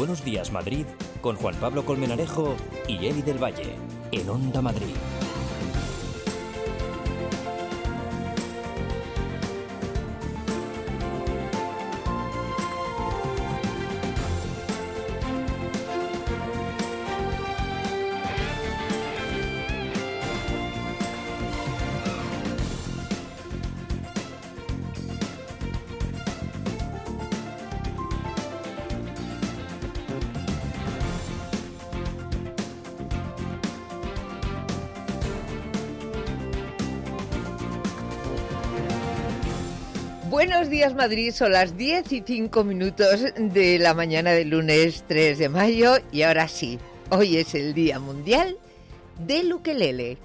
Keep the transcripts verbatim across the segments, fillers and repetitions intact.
Buenos Días Madrid con Juan Pablo Colmenarejo y Eli del Valle en Onda Madrid. Buenos días Madrid, son las diez y cinco minutos de la mañana del lunes tres de mayo y ahora sí, hoy es el Día Mundial del Ukelele.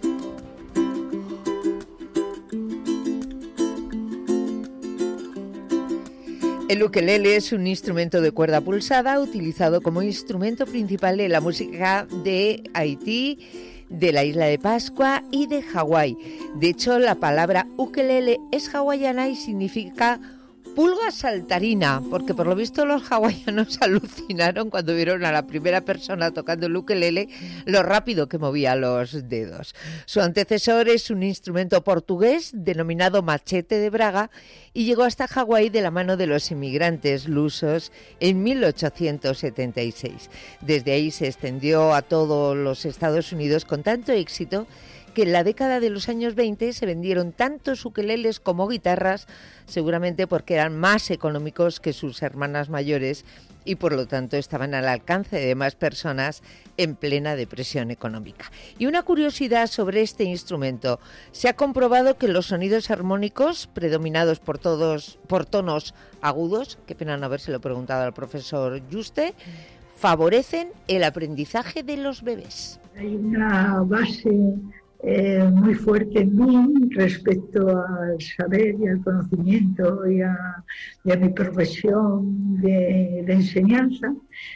El ukelele es un instrumento de cuerda pulsada utilizado como instrumento principal de la música de Haití, de la isla de Pascua y de Hawái. De hecho, la palabra ukelele es hawaiana y significa pulga saltarina, porque por lo visto los hawaianos alucinaron cuando vieron a la primera persona tocando el ukelele lo rápido que movía los dedos. Su antecesor es un instrumento portugués denominado machete de Braga y llegó hasta Hawái de la mano de los inmigrantes lusos en mil ochocientos setenta y seis. Desde ahí se extendió a todos los Estados Unidos con tanto éxito que en la década de los años veinte se vendieron tantos ukeleles como guitarras, seguramente porque eran más económicos que sus hermanas mayores y por lo tanto estaban al alcance de más personas en plena depresión económica. Y una curiosidad sobre este instrumento: se ha comprobado que los sonidos armónicos predominados por todos por tonos agudos, qué pena no habérselo preguntado al profesor Juste, favorecen el aprendizaje de los bebés. Hay una base Eh, muy fuerte en mí respecto al saber y al conocimiento y a, y a mi profesión de, de enseñanza,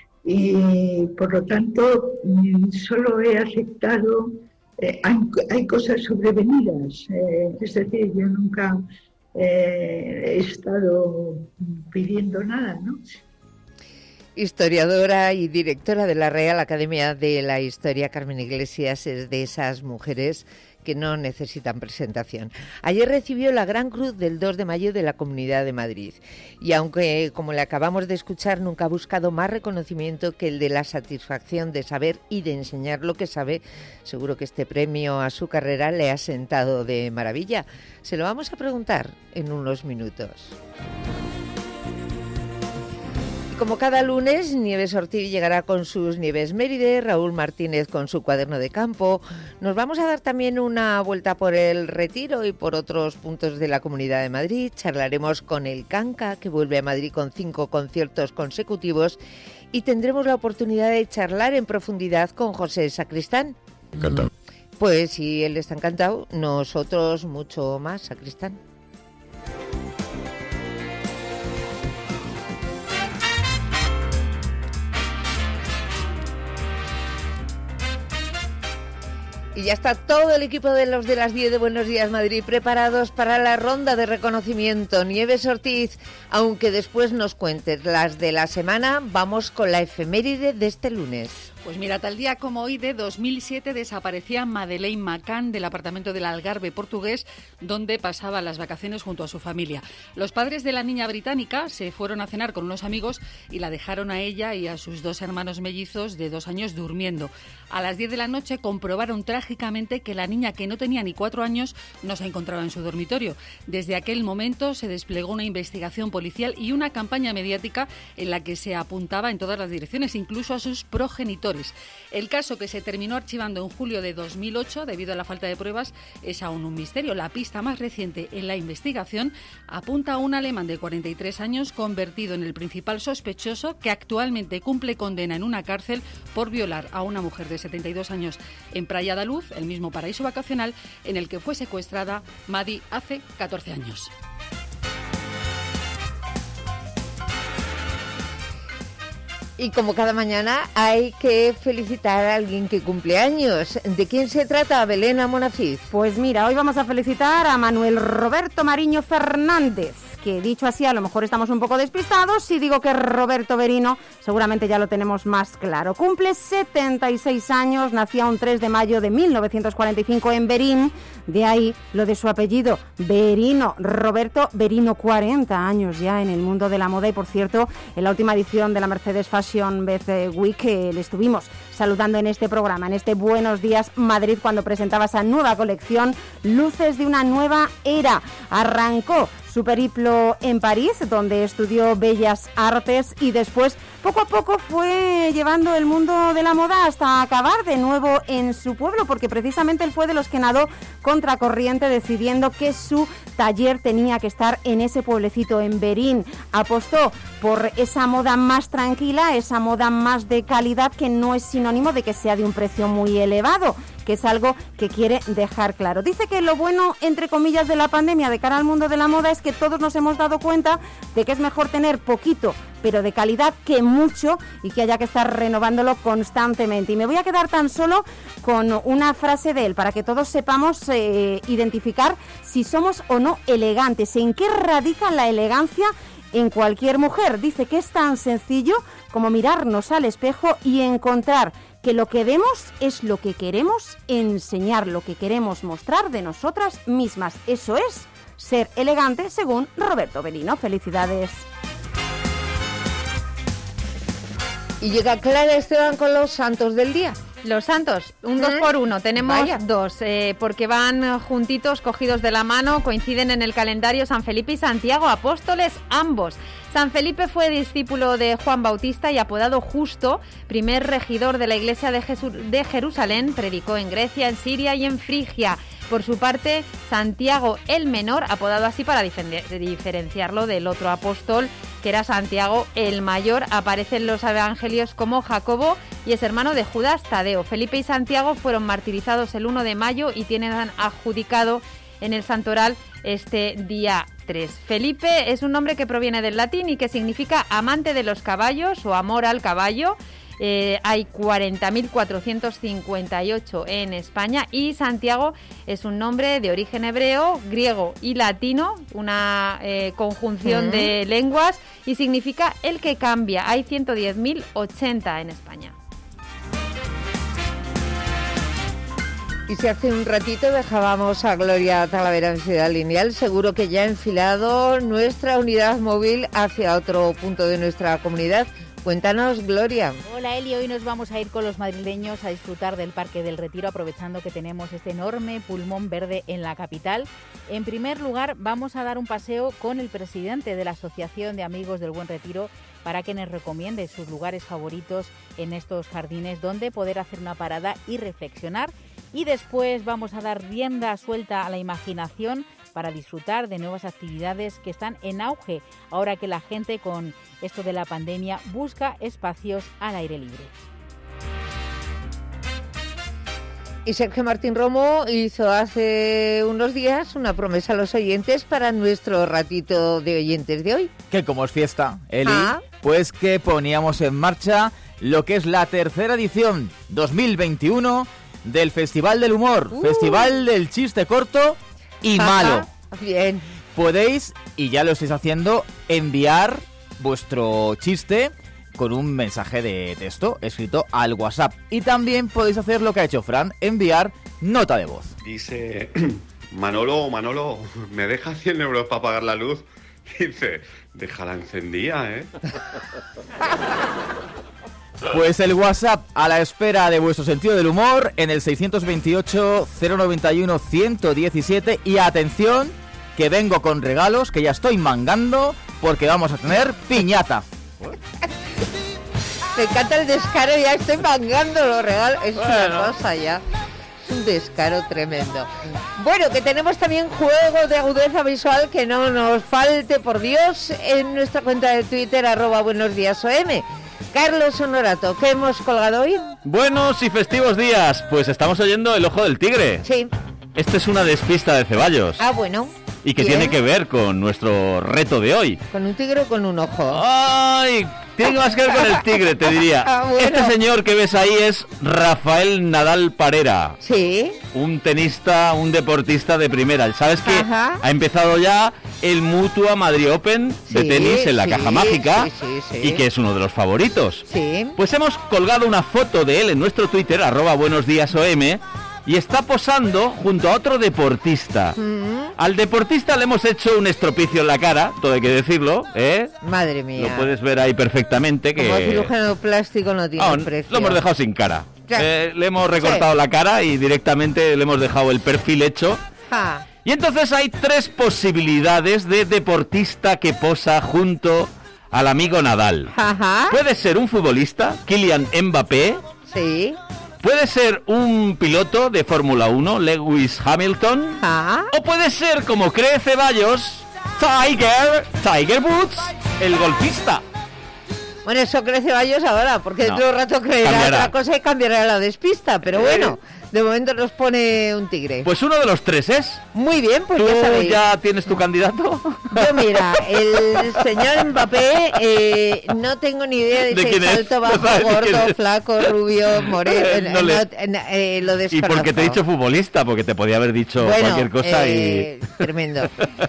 y por lo tanto solo he aceptado, eh, hay, hay cosas sobrevenidas, eh, es decir, yo nunca eh, he estado pidiendo nada, ¿no? Historiadora y directora de la Real Academia de la Historia, Carmen Iglesias es de esas mujeres que no necesitan presentación. Ayer recibió la Gran Cruz del dos de mayo de la Comunidad de Madrid y aunque, como le acabamos de escuchar, nunca ha buscado más reconocimiento que el de la satisfacción de saber y de enseñar lo que sabe, seguro que este premio a su carrera le ha sentado de maravilla. Se lo vamos a preguntar en unos minutos. Como cada lunes, Nieves Ortiz llegará con sus Nieves Méride, Raúl Martínez con su cuaderno de campo. Nos vamos a dar también una vuelta por el Retiro y por otros puntos de la Comunidad de Madrid. Charlaremos con el Canca, que vuelve a Madrid con cinco conciertos consecutivos. Y tendremos la oportunidad de charlar en profundidad con José Sacristán. Encantado. Pues si él está encantado, nosotros mucho más, Sacristán. Y ya está todo el equipo de los de las diez de Buenos Días Madrid preparados para la ronda de reconocimiento. Nieves Ortiz, aunque después nos cuentes las de la semana, vamos con la efeméride de este lunes. Pues mira, tal día como hoy de dos mil siete desaparecía Madeleine McCann del apartamento del Algarve portugués, donde pasaba las vacaciones junto a su familia. Los padres de la niña británica se fueron a cenar con unos amigos y la dejaron a ella y a sus dos hermanos mellizos de dos años durmiendo. A las diez de la noche comprobaron trágicamente que la niña, que no tenía ni cuatro años, no se encontraba en su dormitorio. Desde aquel momento se desplegó una investigación policial y una campaña mediática en la que se apuntaba en todas las direcciones, incluso a sus progenitores. El caso, que se terminó archivando en julio de dos mil ocho debido a la falta de pruebas, es aún un misterio. La pista más reciente en la investigación apunta a un alemán de cuarenta y tres años convertido en el principal sospechoso, que actualmente cumple condena en una cárcel por violar a una mujer de setenta y dos años en Praia da Luz, el mismo paraíso vacacional en el que fue secuestrada Madi hace catorce años. Y como cada mañana hay que felicitar a alguien que cumple años. ¿De quién se trata, Belén Amonafis? Pues mira, hoy vamos a felicitar a Manuel Roberto Mariño Fernández, que dicho así a lo mejor estamos un poco despistados. Si digo que Roberto Berino, seguramente ya lo tenemos más claro. Cumple setenta y seis años, nació un tres de mayo de mil novecientos cuarenta y cinco en Berín, de ahí lo de su apellido, Berino. Roberto Berino, cuarenta años ya en el mundo de la moda, y por cierto, en la última edición de la Mercedes Fashion Week eh, le estuvimos saludando en este programa, en este Buenos Días Madrid, cuando presentaba esa nueva colección, Luces de una nueva era. Arrancó su periplo en París, donde estudió Bellas Artes, y después poco a poco fue llevando el mundo de la moda hasta acabar de nuevo en su pueblo, porque precisamente él fue de los que nadó contracorriente, decidiendo que su taller tenía que estar en ese pueblecito, en Berín. Apostó por esa moda más tranquila, esa moda más de calidad, que no es sinónimo de que sea de un precio muy elevado, que es algo que quiere dejar claro. Dice que lo bueno, entre comillas, de la pandemia de cara al mundo de la moda es que todos nos hemos dado cuenta de que es mejor tener poquito, pero de calidad, que mucho, y que haya que estar renovándolo constantemente. Y me voy a quedar tan solo con una frase de él, para que todos sepamos eh, identificar si somos o no elegantes, en qué radica la elegancia en cualquier mujer. Dice que es tan sencillo como mirarnos al espejo y encontrar que lo que vemos es lo que queremos enseñar, lo que queremos mostrar de nosotras mismas. Eso es ser elegante, según Roberto Berino. Felicidades. Y llega Clara Esteban con los santos del día. Los santos, un dos por uno, tenemos Vaya. dos, eh, porque van juntitos, cogidos de la mano, coinciden en el calendario San Felipe y Santiago, apóstoles ambos. San Felipe fue discípulo de Juan Bautista y apodado Justo, primer regidor de la iglesia de, Jesús, de Jerusalén, predicó en Grecia, en Siria y en Frigia. Por su parte, Santiago el Menor, apodado así para diferenciarlo del otro apóstol, que era Santiago el Mayor, aparece en los evangelios como Jacobo y es hermano de Judas Tadeo. Felipe y Santiago fueron martirizados el uno de mayo y tienen adjudicado en el santoral este día tres. Felipe es un nombre que proviene del latín y que significa amante de los caballos o amor al caballo. Eh, hay cuarenta mil cuatrocientos cincuenta y ocho en España, y Santiago es un nombre de origen hebreo, griego y latino, una eh, conjunción mm. de lenguas, y significa el que cambia. Hay ciento diez mil ochenta en España. Y si hace un ratito dejábamos a Gloria Talavera en Ciudad Lineal, seguro que ya ha enfilado nuestra unidad móvil hacia otro punto de nuestra comunidad. Cuéntanos, Gloria. Hola, Eli. Hoy nos vamos a ir con los madrileños a disfrutar del Parque del Retiro, aprovechando que tenemos este enorme pulmón verde en la capital. En primer lugar, vamos a dar un paseo con el presidente de la Asociación de Amigos del Buen Retiro para que nos recomiende sus lugares favoritos en estos jardines donde poder hacer una parada y reflexionar. Y después vamos a dar rienda suelta a la imaginación para disfrutar de nuevas actividades que están en auge ahora que la gente, con esto de la pandemia, busca espacios al aire libre. Y Sergio Martín Romo hizo hace unos días una promesa a los oyentes para nuestro ratito de oyentes de hoy. Que como es fiesta, Eli, ah. pues que poníamos en marcha lo que es la tercera edición dos mil veintiuno del Festival del Humor, uh. Festival del Chiste Corto y Ajá. Malo. Bien. Podéis, y ya lo estáis haciendo, enviar vuestro chiste con un mensaje de texto escrito al WhatsApp. Y también podéis hacer lo que ha hecho Fran, enviar nota de voz. Dice, Manolo, Manolo, ¿me dejas cien euros para pagar la luz? Dice, déjala encendida, ¿eh? Pues el WhatsApp a la espera de vuestro sentido del humor en el seiscientos veintiocho, cero noventa y uno, ciento diecisiete. Y atención, que vengo con regalos, que ya estoy mangando, porque vamos a tener piñata. Me encanta el descaro, ya estoy mangando los regalos. Es bueno. Una cosa ya. Es un descaro tremendo. Bueno, que tenemos también juego de agudeza visual, que no nos falte, por Dios, en nuestra cuenta de Twitter, arroba buenos días O M. Carlos Honorato, ¿qué hemos colgado hoy? Buenos y festivos días, pues estamos oyendo El Ojo del Tigre. Sí. Esta es una despista de Ceballos. Ah, bueno. Y que Bien. tiene que ver con nuestro reto de hoy. ¿Con un tigre o con un ojo? ¡Ay! Tiene más que ver con el tigre, te diría. Ah, bueno. Este señor que ves ahí es Rafael Nadal Parera. Sí. Un tenista, un deportista de primera. Sabes que Ajá. ha empezado ya el Mutua Madrid Open de Sí, tenis en la sí, Caja Mágica sí, sí, sí. y que es uno de los favoritos. Sí. Pues hemos colgado una foto de él en nuestro Twitter, arroba buenos días O M, y está posando junto a otro deportista. Mm. Al deportista le hemos hecho un estropicio en la cara, todo hay que decirlo, ¿eh? Madre mía. Lo puedes ver ahí perfectamente. Que Como cirujano plástico no tiene Ah, precio. lo hemos dejado sin cara. Ya. Eh, le hemos recortado Sí. la cara y directamente le hemos dejado el perfil hecho. Ja. Y entonces hay tres posibilidades de deportista que posa junto al amigo Nadal. Ajá. Puede ser un futbolista, Kylian Mbappé. Sí. Puede ser un piloto de Fórmula uno, Lewis Hamilton. Ajá. O puede ser, como cree Ceballos, Tiger, Tiger Woods, el golfista. Bueno, eso crece Ceballos ahora, porque No. dentro de un rato creerá Cambiará. otra cosa y cambiará la despista. Pero bueno, de momento nos pone un tigre. Pues uno de los tres es. Muy bien, pues ¿Tú ya sabéis. ya tienes tu candidato? Yo mira, el señor Mbappé, eh, no tengo ni idea de, ¿De si quién es es? alto, No bajo, sabes de quién gordo, es. flaco, rubio, moreno, Eh, no le- no, eh, lo Y desconozco. porque te he dicho futbolista, porque te podía haber dicho Bueno, cualquier cosa eh, tremendo.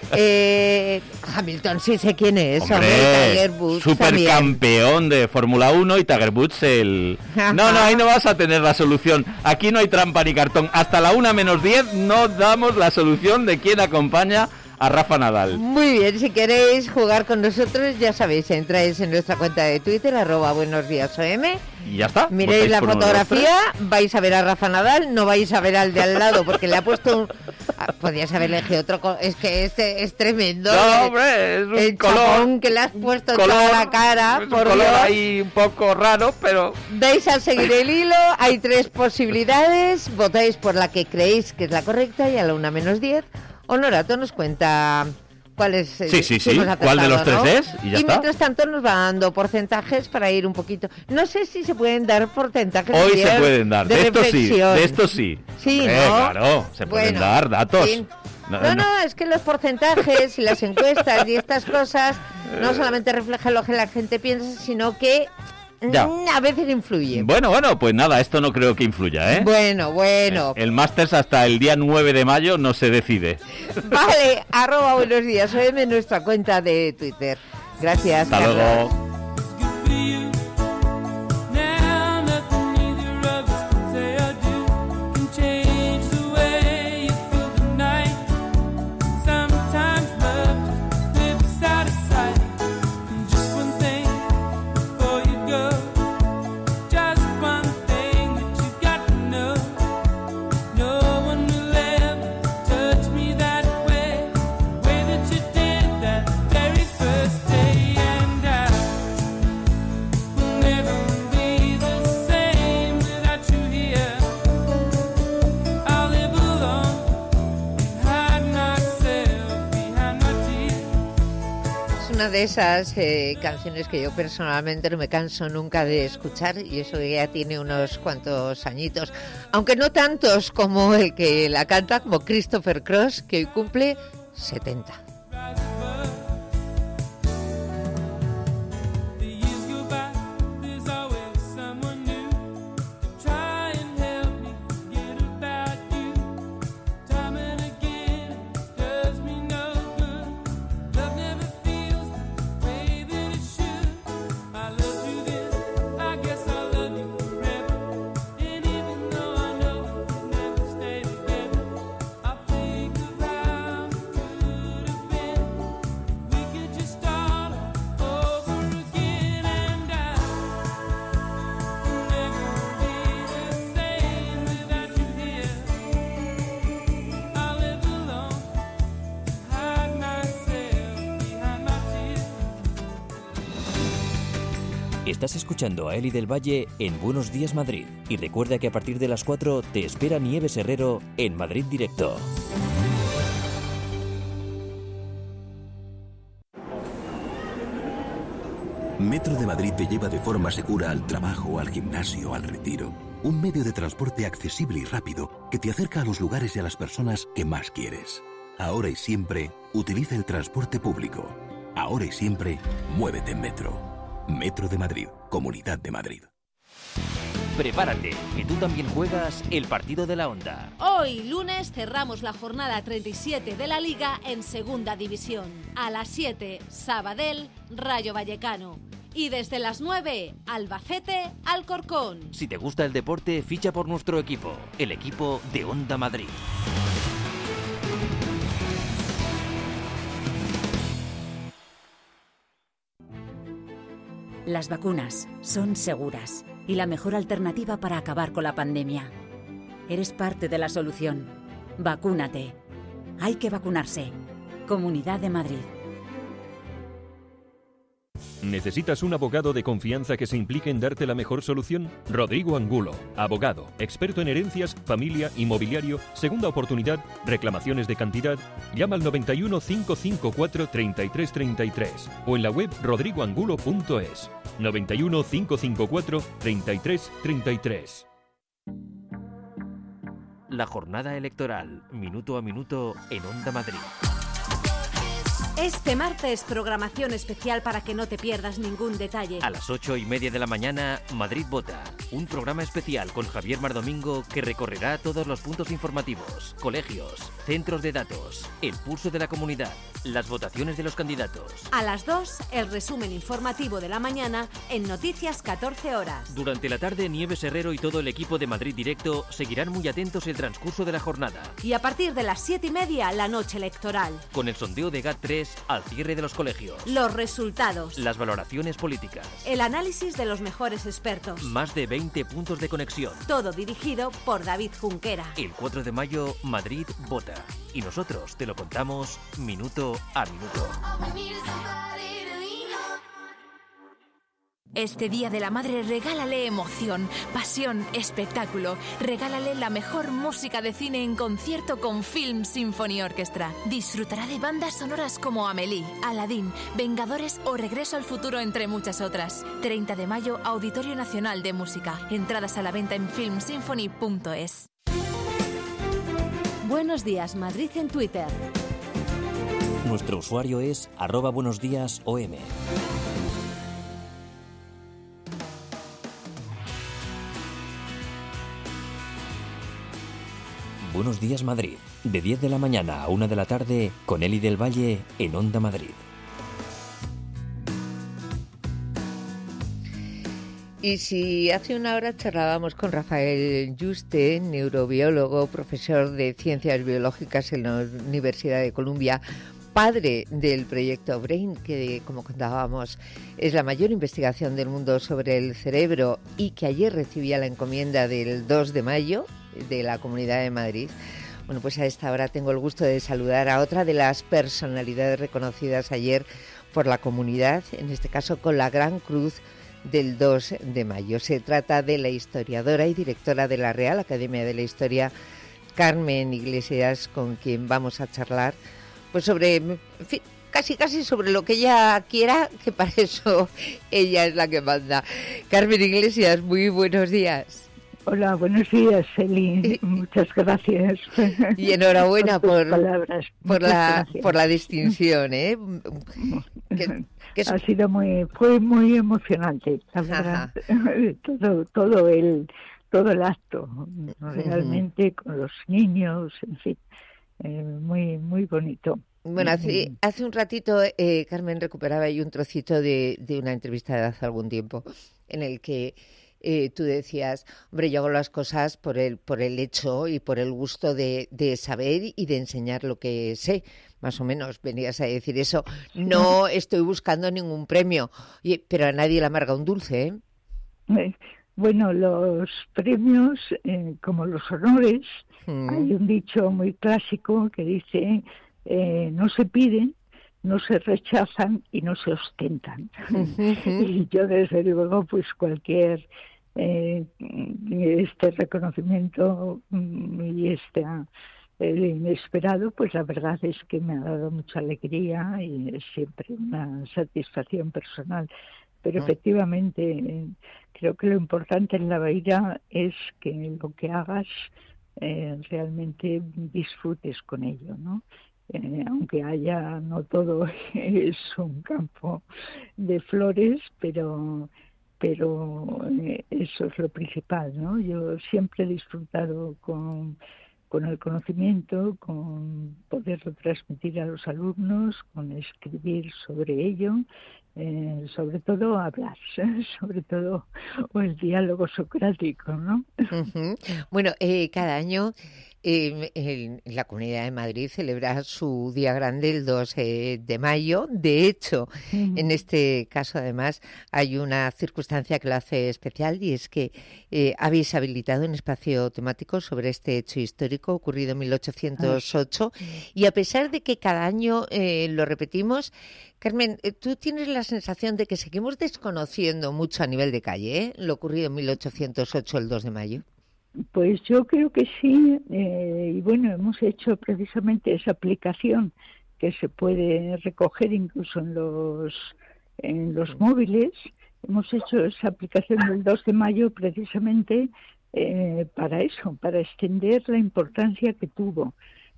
Eh, Hamilton, sí sé quién y... es, hombre, Hombre, Tiger Woods también. supercampeón de Fórmula uno y Tiger Woods el... Ajá. No, no, ahí no vas a tener la solución. Aquí no hay trampa ni cartón. Hasta la una menos diez no damos la solución de quién acompaña a Rafa Nadal. Muy bien, si queréis jugar con nosotros, ya sabéis, entráis en nuestra cuenta de Twitter, arroba buenos días O M. Y ya está. Miréis votáis la por uno de los fotografía, vais a ver a Rafa Nadal, no vais a ver al de al lado, porque le ha puesto un... Ah, podrías haber elegido otro... co- Es que este es tremendo. No, El- hombre, es un el color- chapón que le has puesto en color, toda la cara, es un por color Dios. ahí un poco raro, pero... Vais a seguir el hilo, hay tres posibilidades, votáis por la que creéis que es la correcta y a la una menos diez, Honorato nos cuenta cuál es... eh, Sí, sí, si sí, hemos cuál de los acertado, tres ¿no? es, y ya está. mientras tanto nos va dando porcentajes para ir un poquito... No sé si se pueden dar porcentajes. Hoy se Javier, pueden dar, de, esto sí, reflexión. de esto sí. Sí, Eh, ¿no? Claro, se pueden Bueno, dar datos. sí. No, No, no. no, es que los porcentajes y las encuestas y estas cosas no solamente reflejan lo que la gente piensa, sino que Ya. mm, a veces influyen. Bueno, bueno, pues nada, esto no creo que influya, ¿eh? Bueno, bueno. El Masters hasta el día nueve de mayo no se decide. Vale, arroba buenos días, O M en nuestra cuenta de Twitter. Gracias, Hasta Carla. luego. Una de esas eh, canciones que yo personalmente no me canso nunca de escuchar, y eso que ya tiene unos cuantos añitos, aunque no tantos como el que la canta, como Christopher Cross, que hoy cumple setenta. Estás escuchando a Eli del Valle en Buenos Días Madrid. Y recuerda que a partir de las cuatro te espera Nieves Herrero en Madrid Directo. Metro de Madrid te lleva de forma segura al trabajo, al gimnasio, al retiro. Un medio de transporte accesible y rápido que te acerca a los lugares y a las personas que más quieres. Ahora y siempre, utiliza el transporte público. Ahora y siempre, muévete en Metro. Metro de Madrid, Comunidad de Madrid. Prepárate, que tú también juegas el partido de la Onda. Hoy, lunes, cerramos la jornada treinta y siete de la Liga en Segunda División. A las siete, Sabadell, Rayo Vallecano. Y desde las nueve, Albacete, Alcorcón. Si te gusta el deporte, ficha por nuestro equipo, el equipo de Onda Madrid. Las vacunas son seguras y la mejor alternativa para acabar con la pandemia. Eres parte de la solución. Vacúnate. Hay que vacunarse. Comunidad de Madrid. ¿Necesitas un abogado de confianza que se implique en darte la mejor solución? Rodrigo Angulo, abogado, experto en herencias, familia, inmobiliario, segunda oportunidad, reclamaciones de cantidad. Llama al noventa y uno, cinco cinco cuatro, treinta y tres treinta y tres o en la web rodrigo angulo punto es. noventa y uno, cinco cinco cuatro, treinta y tres treinta y tres. La jornada electoral, minuto a minuto en Onda Madrid. Este martes, programación especial para que no te pierdas ningún detalle. A las ocho y media de la mañana, Madrid Vota. Un programa especial con Javier Mardomingo que recorrerá todos los puntos informativos, colegios, centros de datos, el pulso de la comunidad, las votaciones de los candidatos. A las dos, el resumen informativo de la mañana en Noticias catorce horas. Durante la tarde, Nieves Herrero y todo el equipo de Madrid Directo seguirán muy atentos el transcurso de la jornada. Y a partir de las siete y media, la noche electoral. Con el sondeo de G A T tres al cierre de los colegios. Los resultados. Las valoraciones políticas. El análisis de los mejores expertos. Más de veinte puntos de conexión. Todo dirigido por David Junquera. El cuatro de mayo, Madrid vota. Y nosotros te lo contamos minuto a minuto. Este Día de la Madre regálale emoción, pasión, espectáculo. Regálale la mejor música de cine en concierto con Film Symphony Orchestra. Disfrutará de bandas sonoras como Amélie, Aladdin, Vengadores o Regreso al Futuro, entre muchas otras. treinta de mayo, Auditorio Nacional de Música. Entradas a la venta en film symphony punto es. Buenos días, Madrid en Twitter. Nuestro usuario es arroba buenos días O M. Buenos días Madrid, de diez de la mañana a una de la tarde, con Eli del Valle en Onda Madrid. Y si hace una hora charlábamos con Rafael Yuste, neurobiólogo, profesor de Ciencias Biológicas en la Universidad de Columbia, padre del proyecto BRAIN, que, como contábamos, es la mayor investigación del mundo sobre el cerebro y que ayer recibía la encomienda del dos de mayo de la Comunidad de Madrid. Bueno, pues a esta hora tengo el gusto de saludar a otra de las personalidades reconocidas ayer por la comunidad, en este caso con la Gran Cruz del dos de mayo. Se trata de la historiadora y directora de la Real Academia de la Historia, Carmen Iglesias, con quien vamos a charlar pues sobre, en fin, casi casi sobre lo que ella quiera, que para eso ella es la que manda. Carmen Iglesias, muy buenos días. Hola, buenos días, Eli. Muchas gracias. Y enhorabuena por, palabras. por, la, por la distinción, ¿eh? Que, que es... Ha sido muy, fue muy emocionante, la verdad. todo, todo el, todo el acto, realmente, uh-huh. con los niños, en fin, eh, muy, muy bonito. Bueno, hace, hace un ratito, eh, Carmen recuperaba ahí un trocito de, de una entrevista de hace algún tiempo, en el que Eh, tú decías, hombre, yo hago las cosas por el, por el hecho y por el gusto de, de saber y de enseñar lo que sé, más o menos, venías a decir eso. No estoy buscando ningún premio, Oye, pero a nadie le amarga un dulce, ¿eh? Eh, bueno, los premios, eh, como los honores, mm. hay un dicho muy clásico que dice, eh, no se piden, no se rechazan y no se ostentan. Y yo, desde luego, pues cualquier eh, este reconocimiento y este eh, inesperado, pues la verdad es que me ha dado mucha alegría y es siempre una satisfacción personal. Pero uh-huh. efectivamente, eh, creo que lo importante en la vida es que lo que hagas eh, realmente disfrutes con ello, ¿no? Eh, aunque haya, no todo es un campo de flores, pero pero eh, eso es lo principal, ¿no? Yo siempre he disfrutado con, con el conocimiento, con poderlo transmitir a los alumnos, con escribir sobre ello, eh, sobre todo hablar, ¿eh? Sobre todo o el diálogo socrático, ¿no? Uh-huh. Bueno, eh, cada año eh, en la Comunidad de Madrid celebra su Día Grande el dos eh, de mayo. De hecho, uh-huh. en este caso además hay una circunstancia que lo hace especial, y es que eh, habéis habilitado un espacio temático sobre este hecho histórico ocurrido en mil ochocientos ocho, uh-huh. y a pesar de que cada año eh, lo repetimos, Carmen, ¿tú tienes la sensación de que seguimos desconociendo mucho a nivel de calle ¿eh? lo ocurrido en mil ochocientos ocho, el dos de mayo? Pues yo creo que sí, eh, y bueno, hemos hecho precisamente esa aplicación que se puede recoger incluso en los, en los móviles. Hemos hecho esa aplicación del dos de mayo precisamente eh, para eso, para extender la importancia que tuvo.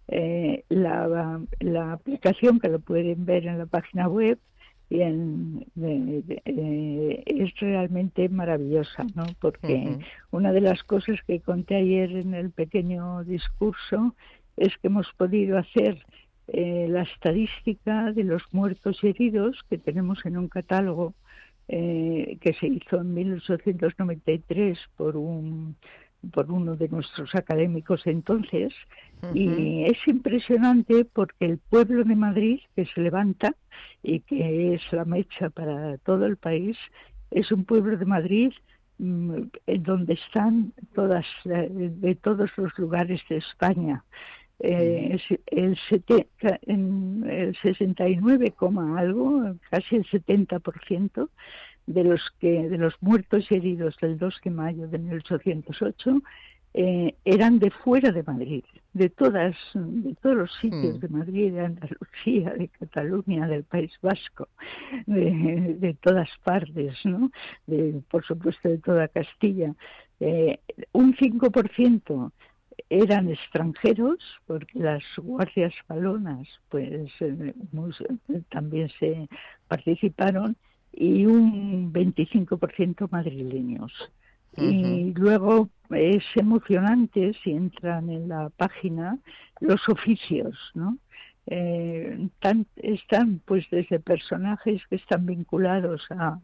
Eh, la, la aplicación, que lo pueden ver en la página web, y en, de, de, de, es realmente maravillosa, ¿no? Porque uh-huh. una de las cosas que conté ayer en el pequeño discurso es que hemos podido hacer eh, la estadística de los muertos y heridos que tenemos en un catálogo eh, que se hizo en mil ochocientos noventa y tres por un por uno de nuestros académicos entonces, uh-huh. y es impresionante porque el pueblo de Madrid, que se levanta y que es la mecha para todo el país, es un pueblo de Madrid mmm, en donde están todas de todos los lugares de España. Eh, uh-huh. el, setenta, en el sesenta y nueve, algo, casi el setenta por ciento de los que de los muertos y heridos del dos de mayo de mil ochocientos ocho eh, eran de fuera de Madrid, de todas de todos los sitios mm. de Madrid, de Andalucía, de Cataluña, del País Vasco, de, de todas partes, ¿no? De, por supuesto de toda Castilla. Eh, un cinco por ciento eran extranjeros, porque las guardias walonas pues eh, también se participaron, y un veinticinco por ciento madrileños. Uh-huh. Y luego es emocionante si entran en la página los oficios, ¿no? Eh, tan, están pues desde personajes que están vinculados a,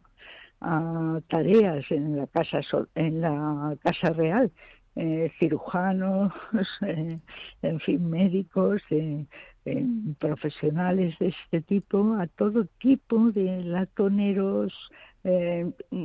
a tareas en la casa en la casa real, eh, cirujanos, eh, en fin, médicos, eh, Eh, profesionales de este tipo, a todo tipo de latoneros, eh,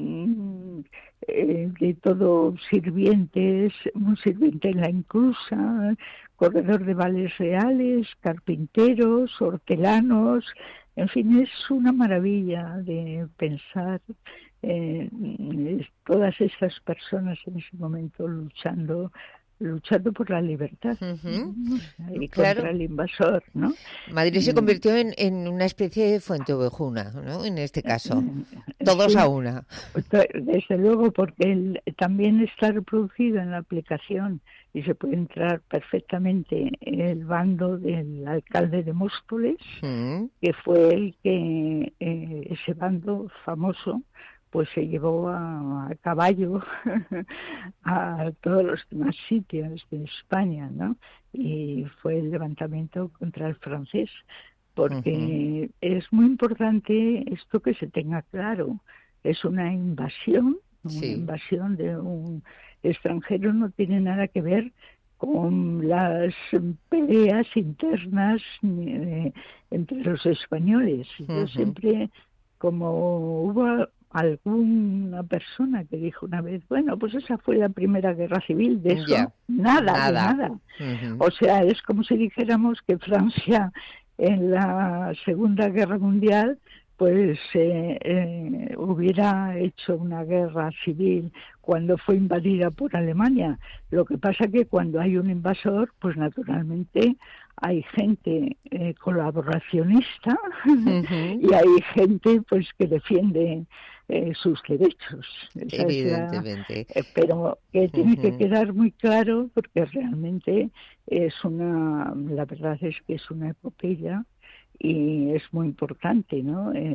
eh, de todo, sirvientes, un sirviente en la inclusa, corredor de vales reales, carpinteros, hortelanos, en fin, es una maravilla de pensar eh, todas estas personas en ese momento luchando luchando por la libertad, uh-huh. y claro. contra el invasor, ¿no? Madrid se convirtió en, en una especie de Fuenteovejuna, ¿no? En este caso, todos sí, a una. Desde luego, porque el, también está reproducido en la aplicación y se puede entrar perfectamente en el bando del alcalde de Móstoles, uh-huh. que fue el que, eh, ese bando famoso, pues se llevó a, a caballo a todos los demás sitios de España, ¿no? Y fue el levantamiento contra el francés, porque uh-huh. es muy importante esto que se tenga claro. Es una invasión, sí. una invasión de un extranjero, no tiene nada que ver con las peleas internas eh, entre los españoles. Uh-huh. Yo siempre, como hubo alguna persona que dijo una vez, bueno, pues esa fue la primera guerra civil, de eso yeah. nada, nada, de nada. Uh-huh. O sea, es como si dijéramos que Francia en la Segunda Guerra Mundial pues eh, eh, hubiera hecho una guerra civil cuando fue invadida por Alemania. Lo que pasa que cuando hay un invasor, pues naturalmente hay gente eh, colaboracionista uh-huh. y hay gente pues que defiende eh, sus derechos. Esa Evidentemente. Es la, eh, pero que tiene uh-huh. que quedar muy claro, porque realmente es una, la verdad es que es una epopeya y es muy importante, ¿no? Eh,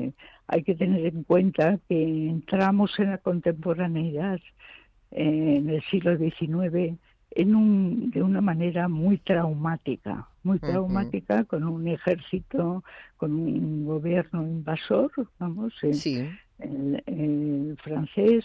hay que tener en cuenta que entramos en la contemporaneidad eh, en el siglo diecinueve en un, de una manera muy traumática, muy traumática, uh-huh. con un ejército, con un gobierno invasor, vamos, el, sí. el, el francés,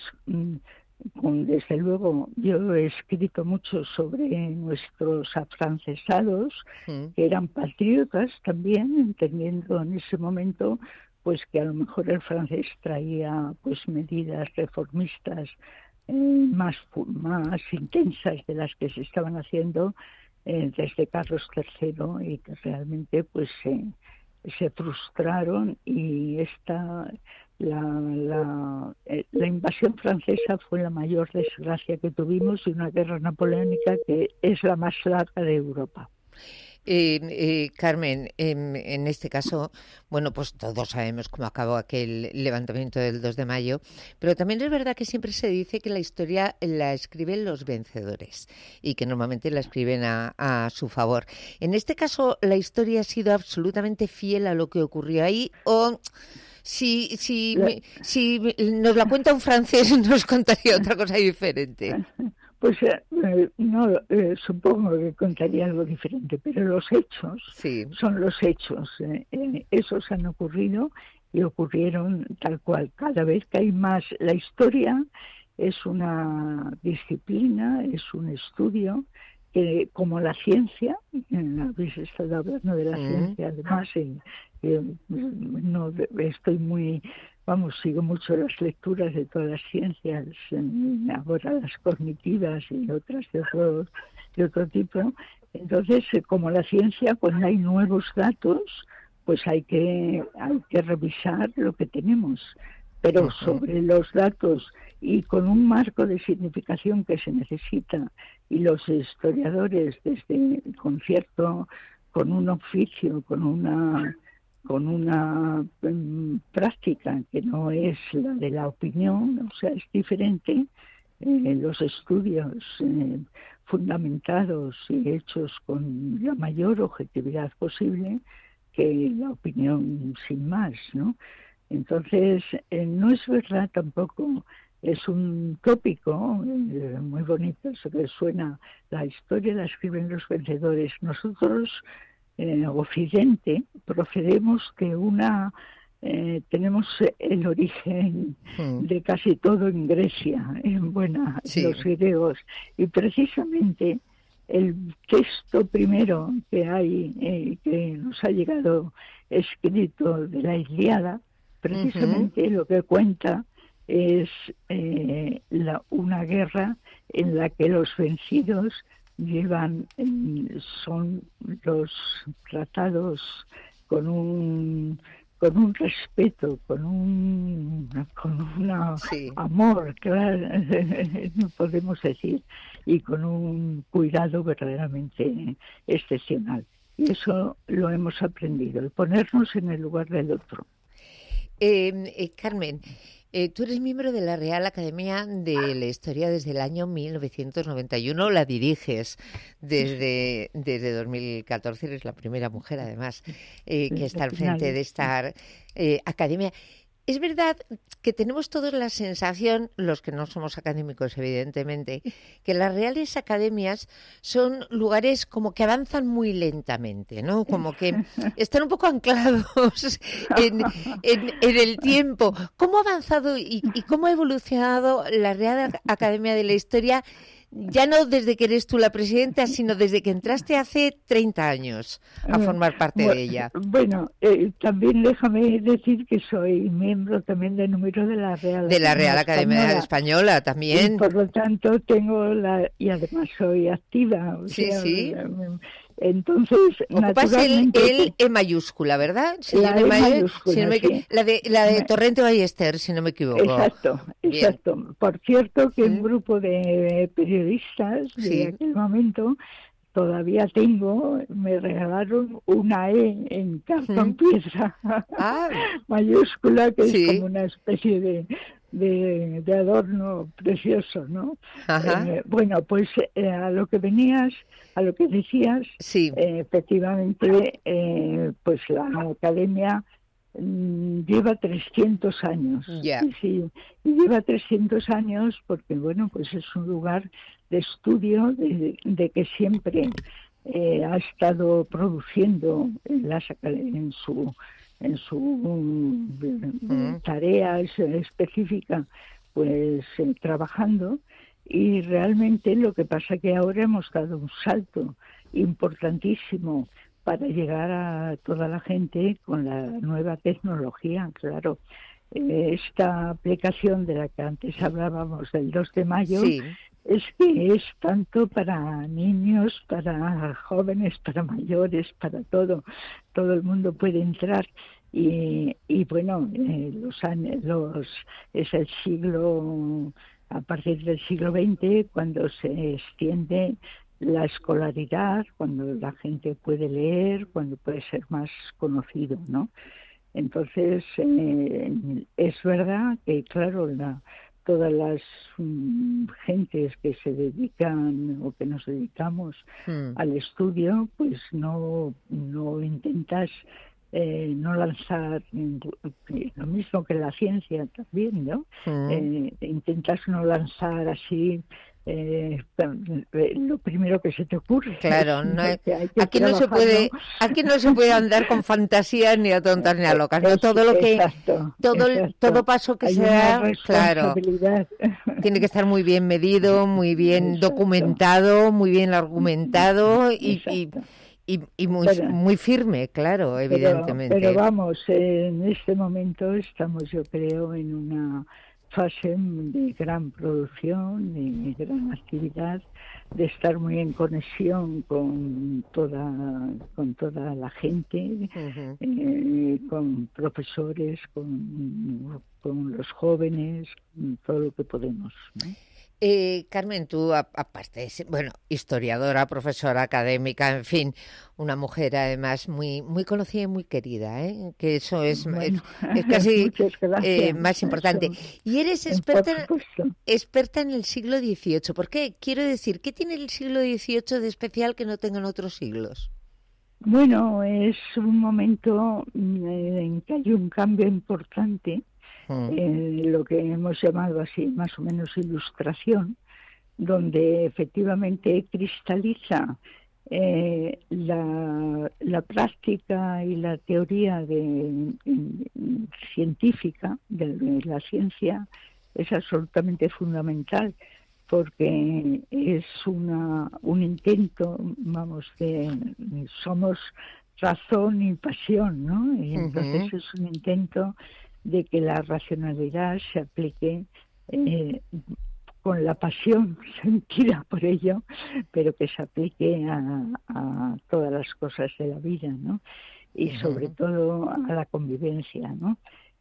con, desde luego, yo he escrito mucho sobre nuestros afrancesados, uh-huh. que eran patriotas también, entendiendo en ese momento pues que a lo mejor el francés traía pues medidas reformistas Eh, más, más intensas de las que se estaban haciendo eh, desde Carlos tercero y que realmente pues eh, se frustraron y esta la, la, eh, la invasión francesa fue la mayor desgracia que tuvimos y una guerra napoleónica que es la más larga de Europa. Eh, eh, Carmen, eh, en este caso, bueno, pues todos sabemos cómo acabó aquel levantamiento del dos de mayo, pero también es verdad que siempre se dice que la historia la escriben los vencedores y que normalmente la escriben a, a su favor. En este caso, ¿la historia ha sido absolutamente fiel a lo que ocurrió ahí o si, si, me, si nos la cuenta un francés nos contaría otra cosa diferente? Pues eh, no, eh, supongo que contaría algo diferente, pero los hechos sí. son los hechos. Eh, eh, esos han ocurrido y ocurrieron tal cual. Cada vez que hay más, la historia es una disciplina, es un estudio que, como la ciencia, eh, habéis estado hablando de la mm. ciencia, además, eh, eh, no estoy muy... Vamos, sigo mucho las lecturas de todas las ciencias, ahora las cognitivas y otras de otro, de otro tipo. Entonces, como la ciencia, cuando hay nuevos datos, pues hay que, hay que revisar lo que tenemos. Pero sobre los datos y con un marco de significación que se necesita, y los historiadores, desde con cierto, con un oficio, con una... con una um, práctica que no es la de la opinión, o sea, es diferente, eh, los estudios eh, fundamentados y hechos con la mayor objetividad posible que la opinión sin más, ¿no? Entonces, eh, no es verdad tampoco, es un tópico eh, muy bonito, eso que suena, la historia la escriben los vencedores. Nosotros, Eh, Occidente, procedemos de una, eh, tenemos el origen mm. de casi todo en Grecia, en buena, sí. los griegos, y precisamente el texto primero que hay, eh, que nos ha llegado escrito de la Ilíada, precisamente uh-huh. lo que cuenta es eh, la, una guerra en la que los vencidos llevan, son los tratados con un con un respeto, con un con una sí. amor, claro, no podemos decir, y con un cuidado verdaderamente excepcional. Y eso lo hemos aprendido, el ponernos en el lugar del otro. Eh, eh, Carmen, Eh, tú eres miembro de la Real Academia de la Historia desde el año mil novecientos noventa y uno, la diriges desde, desde dos mil catorce, eres la primera mujer además eh, que está al frente de esta eh, academia. Es verdad que tenemos todos la sensación, los que no somos académicos evidentemente, que las reales academias son lugares como que avanzan muy lentamente, ¿no? Como que están un poco anclados en, en, en el tiempo. ¿Cómo ha avanzado y, y cómo ha evolucionado la Real Academia de la Historia? Ya no desde que eres tú la presidenta, sino desde que entraste hace treinta años a formar parte bueno, de ella. Bueno, eh, también déjame decir que soy miembro también de número de la Real De la Real Academia Española, Española también. Y por lo tanto tengo la... Y además soy activa. O sí, sea, sí. Entonces, ocupas el, el E mayúscula, ¿verdad? Si la, E mayúscula, si no me, sí. la de la de Torrente Ballester, si no me equivoco. Exacto, exacto. Bien. Por cierto, que un grupo de periodistas de sí. aquel momento todavía tengo, me regalaron una E en cartón mm. piedra ah. mayúscula, que sí. es como una especie de De, de adorno precioso, ¿no? Eh, bueno, pues eh, a lo que venías, a lo que decías, sí. eh, efectivamente, eh, pues la academia lleva trescientos años. Yeah. Sí, y lleva trescientos años porque, bueno, pues es un lugar de estudio de, de que siempre eh, ha estado produciendo en, la, en su en su mm. tarea específica, pues eh, trabajando, y realmente lo que pasa que ahora hemos dado un salto importantísimo para llegar a toda la gente con la nueva tecnología, claro. Esta aplicación de la que antes hablábamos del dos de mayo, sí, es que es tanto para niños, para jóvenes, para mayores, para todo. Todo el mundo puede entrar y, y bueno, eh, los años, los, es el siglo, a partir del siglo veinte, cuando se extiende la escolaridad, cuando la gente puede leer, cuando puede ser más conocido, ¿no? Entonces, eh, es verdad que, claro, la, todas las um, gentes que se dedican o que nos dedicamos mm. al estudio, pues no, no intentas eh, no lanzar lo mismo que la ciencia también, ¿no? Mm. Eh, intentas no lanzar así Eh, lo primero que se te ocurre. Claro, no hay, hay aquí no se puede, aquí no se puede andar con fantasías ni a tontas ni a locas, ¿no? Todo lo que, exacto, todo, exacto. todo paso que hay se da, claro, tiene que estar muy bien medido, muy bien exacto. documentado, muy bien argumentado y, y, y, y muy, pero, muy firme, claro, evidentemente. Pero, pero vamos, en este momento estamos, yo creo, en una fase de gran producción, de gran actividad, de estar muy en conexión con toda con toda la gente, uh-huh. eh, con profesores, con, con los jóvenes, con todo lo que podemos, ¿no? Eh, Carmen, tú aparte, bueno, historiadora, profesora académica, en fin, una mujer además muy muy conocida y muy querida, ¿eh? Que eso es, bueno, es, es casi eh, más importante. Eso, y eres experta, experta en el siglo dieciocho. ¿Por qué? Quiero decir, ¿qué tiene el siglo dieciocho de especial que no tengan otros siglos? Bueno, es un momento en que hay un cambio importante. Eh, lo que hemos llamado así más o menos ilustración, donde efectivamente cristaliza eh, la, la práctica y la teoría de, de, científica de, de la ciencia es absolutamente fundamental, porque es una un intento, vamos, de somos razón y pasión, ¿no? Y entonces uh-huh. es un intento de que la racionalidad se aplique eh, con la pasión sentida por ello, pero que se aplique a, a todas las cosas de la vida, ¿no? Y sobre uh-huh. todo a la convivencia, ¿no?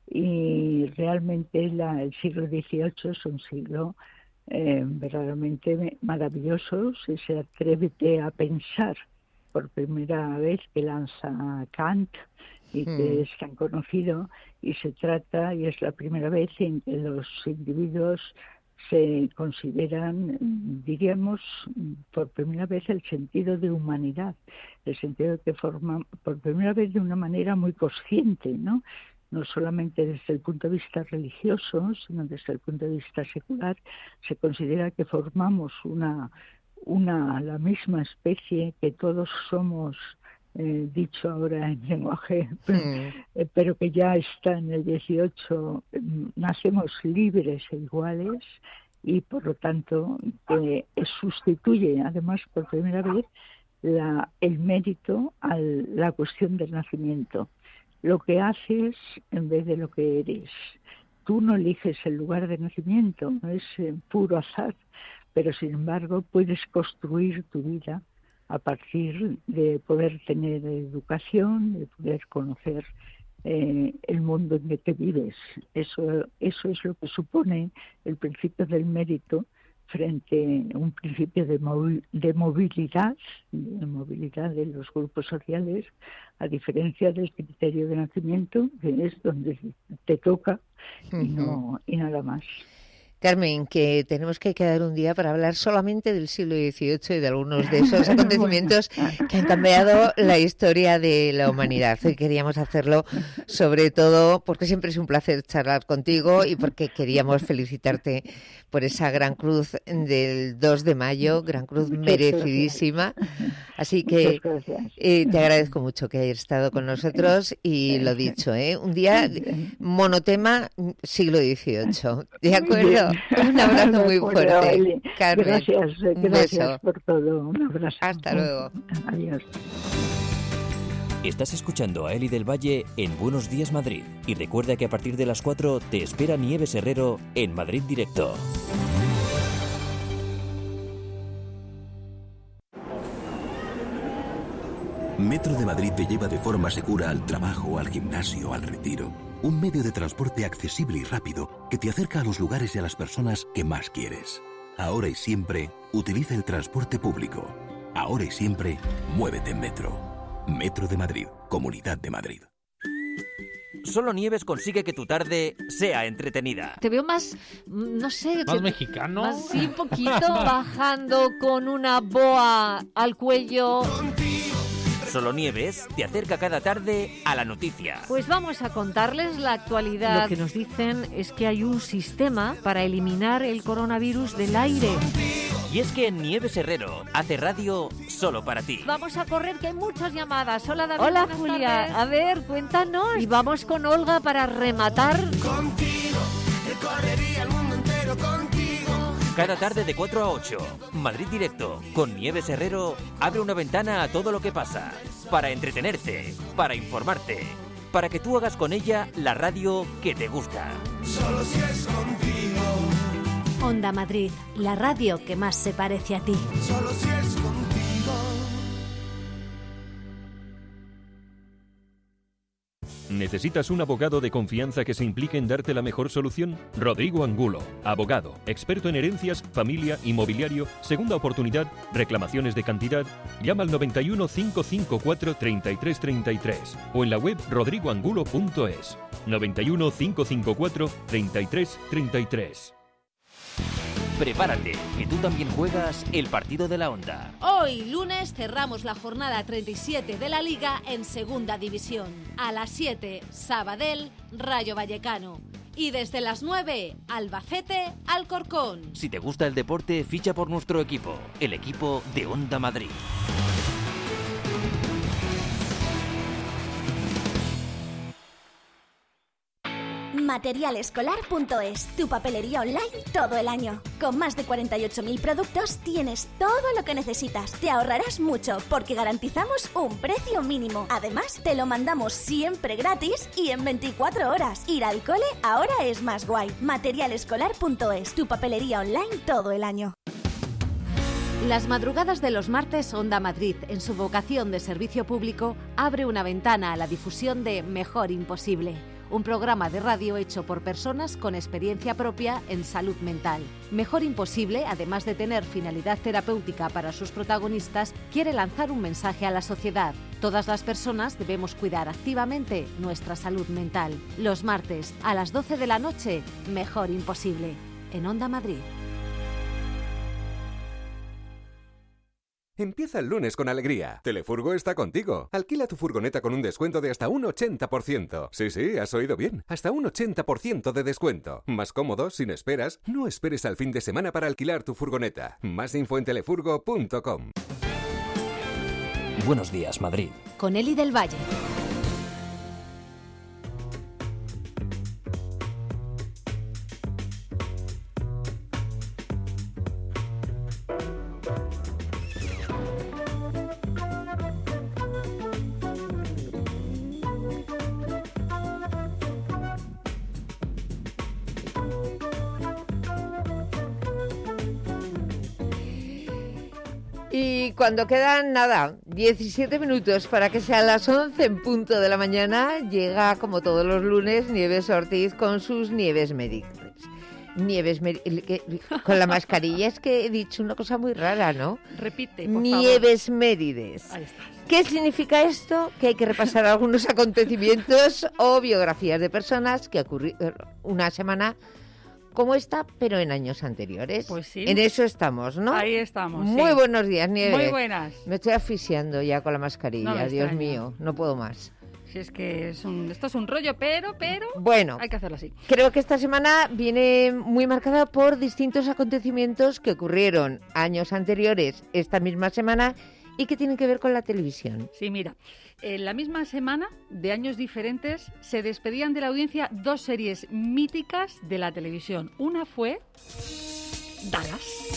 Y realmente la, el siglo dieciocho es un siglo eh, verdaderamente maravilloso. Si se atreve a pensar por primera vez que lanza Kant y que es tan conocido, y se trata, y es la primera vez en que los individuos se consideran, diríamos, por primera vez el sentido de humanidad, el sentido de que forman, por primera vez de una manera muy consciente, ¿no? No solamente desde el punto de vista religioso, sino desde el punto de vista secular, se considera que formamos una, una la misma especie, que todos somos, Eh, dicho ahora en lenguaje, mm. eh, pero que ya está en el dieciocho, eh, nacemos libres e iguales, y por lo tanto eh, sustituye además por primera vez la, el mérito a la cuestión del nacimiento. Lo que haces en vez de lo que eres. Tú no eliges el lugar de nacimiento, no es eh, puro azar, pero sin embargo puedes construir tu vida a partir de poder tener educación, de poder conocer eh, el mundo en que te vives. Eso, eso es lo que supone el principio del mérito frente a un principio de, movi- de movilidad, de movilidad de los grupos sociales, a diferencia del criterio de nacimiento, que es donde te toca y, no, y nada más. Carmen, que tenemos que quedar un día para hablar solamente del siglo dieciocho y de algunos de esos acontecimientos que han cambiado la historia de la humanidad. Hoy queríamos hacerlo sobre todo porque siempre es un placer charlar contigo y porque queríamos felicitarte por esa gran cruz del dos de mayo, gran cruz merecidísima. Así que eh, te agradezco mucho que hayas estado con nosotros y lo dicho, ¿eh? Un día monotema siglo dieciocho. ¿De acuerdo? Un abrazo muy fuerte, Carmen. Gracias, Un gracias beso. por todo. Un abrazo. Hasta luego. Adiós. Estás escuchando a Eli del Valle en Buenos Días Madrid. Y recuerda que a partir de las cuatro te espera Nieves Herrero en Madrid Directo. Metro de Madrid te lleva de forma segura al trabajo, al gimnasio, al retiro. Un medio de transporte accesible y rápido que te acerca a los lugares y a las personas que más quieres. Ahora y siempre, utiliza el transporte público. Ahora y siempre, muévete en Metro. Metro de Madrid, Comunidad de Madrid. Solo Nieves consigue que tu tarde sea entretenida. Te veo más, no sé... ¿Más que- mexicano? Más, sí, un poquito, bajando con una boa al cuello. Solo Nieves te acerca cada tarde a la noticia. Pues vamos a contarles la actualidad. Lo que nos dicen es que hay un sistema para eliminar el coronavirus del aire. Y es que Nieves Herrero hace radio solo para ti. Vamos a correr, que hay muchas llamadas. Hola, David. Hola, buenas Julia. tardes. A ver, cuéntanos. Y vamos con Olga para rematar. Contigo, recorrería el mundo entero contigo. Cada tarde de cuatro a ocho, Madrid Directo, con Nieves Herrero, abre una ventana a todo lo que pasa. Para entretenerte, para informarte, para que tú hagas con ella la radio que te gusta. Solo si es contigo. Onda Madrid, la radio que más se parece a ti. Solo si es contigo. ¿Necesitas un abogado de confianza que se implique en darte la mejor solución? Rodrigo Angulo, abogado, experto en herencias, familia, inmobiliario, segunda oportunidad, reclamaciones de cantidad. Llama al noventa y uno, cinco cinco cuatro, treinta y tres treinta y tres o en la web rodrigo angulo punto es. noventa y uno, cinco cinco cuatro, treinta y tres treinta y tres. Prepárate, que tú también juegas el partido de la Onda. Hoy, lunes, cerramos la jornada treinta y siete de la Liga en Segunda División. A las siete, Sabadell, Rayo Vallecano. Y desde las nueve, Albacete, Alcorcón. Si te gusta el deporte, ficha por nuestro equipo, el equipo de Onda Madrid. Materialescolar punto es, tu papelería online todo el año. Con más de cuarenta y ocho mil productos tienes todo lo que necesitas. Te ahorrarás mucho porque garantizamos un precio mínimo. Además, te lo mandamos siempre gratis y en veinticuatro horas. Ir al cole ahora es más guay. Materialescolar punto es, tu papelería online todo el año. Las madrugadas de los martes, Onda Madrid, en su vocación de servicio público, abre una ventana a la difusión de Mejor Imposible, un programa de radio hecho por personas con experiencia propia en salud mental. Mejor Imposible, además de tener finalidad terapéutica para sus protagonistas, quiere lanzar un mensaje a la sociedad. Todas las personas debemos cuidar activamente nuestra salud mental. Los martes, a las doce de la noche, Mejor Imposible, en Onda Madrid. Empieza el lunes con alegría. Telefurgo está contigo. Alquila tu furgoneta con un descuento de hasta un ochenta por ciento. Sí, sí, has oído bien. Hasta un ochenta por ciento de descuento. Más cómodo, sin esperas. No esperes al fin de semana para alquilar tu furgoneta. Más info en telefurgo punto com. Buenos días, Madrid. Con Eli del Valle. Y cuando quedan, nada, diecisiete minutos para que sean las once en punto de la mañana, llega, como todos los lunes, Nieves Ortiz con sus Nieves Médicas. Nieves Médicas, con la mascarilla es que he dicho una cosa muy rara, ¿no? Repite, por Nieves favor. Mérides. Ahí está. ¿Qué significa esto? Que hay que repasar algunos acontecimientos o biografías de personas que ocurrieron una semana como esta, pero en años anteriores. Pues sí. En eso estamos, ¿no? Ahí estamos. Muy sí. buenos días, Nieves. Muy buenas. Me estoy asfixiando ya con la mascarilla, No me Dios extraña. mío, no puedo más. Si es que es un, esto es un rollo, pero, pero Bueno, hay que hacerlo así. Creo que esta semana viene muy marcada por distintos acontecimientos que ocurrieron años anteriores, esta misma semana, y que tienen que ver con la televisión. Sí, mira, en la misma semana, de años diferentes, se despedían de la audiencia dos series míticas de la televisión. Una fue Dallas.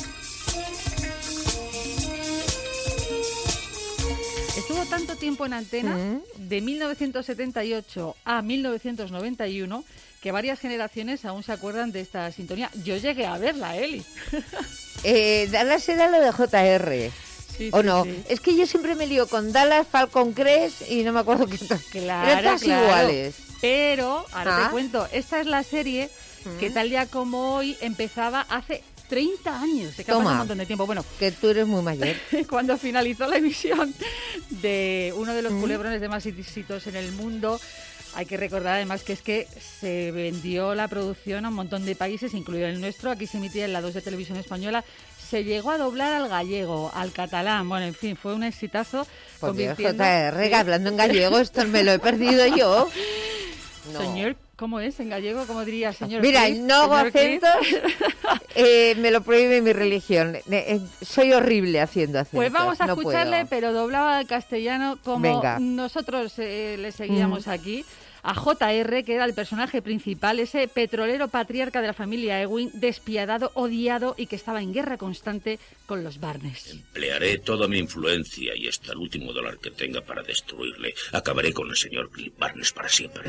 Estuvo tanto tiempo en antena, mm. de mil novecientos setenta y ocho a mil novecientos noventa y uno, que varias generaciones aún se acuerdan de esta sintonía. Yo llegué a verla, Eli. eh, Dallas era lo de J R. Sí, ¿O sí, no? sí. Es que yo siempre me lío con Dallas, Falcon Crest y no me acuerdo qué otras. Claro, Eran todas claro. iguales. Pero, ahora Ah. te cuento, esta es la serie que tal día como hoy empezaba hace treinta años. Se Toma, un montón de tiempo. Bueno, que tú eres muy mayor. cuando finalizó la emisión de uno de los mm. culebrones de más éxitos en el mundo, hay que recordar además que es que se vendió la producción a un montón de países, incluido el nuestro. Aquí se emitía en la dos de Televisión Española. Se llegó a doblar al gallego, al catalán. Bueno, en fin, fue un exitazo. Por Dios, convirtiendo... J R, hablando en gallego, esto me lo he perdido yo. No. Señor, ¿cómo es en gallego? ¿Cómo diría señor? Mira, Cliff, no hago señor acentos, eh, me lo prohíbe mi religión. Eh, eh, soy horrible haciendo acentos. Pues vamos a no escucharle, puedo. pero doblaba al castellano como Venga. nosotros eh, le seguíamos Mm. aquí. A J R, que era el personaje principal, ese petrolero patriarca de la familia Ewing, despiadado, odiado y que estaba en guerra constante con los Barnes. Emplearé toda mi influencia y hasta el último dólar que tenga para destruirle. Acabaré con el señor Cliff Barnes para siempre.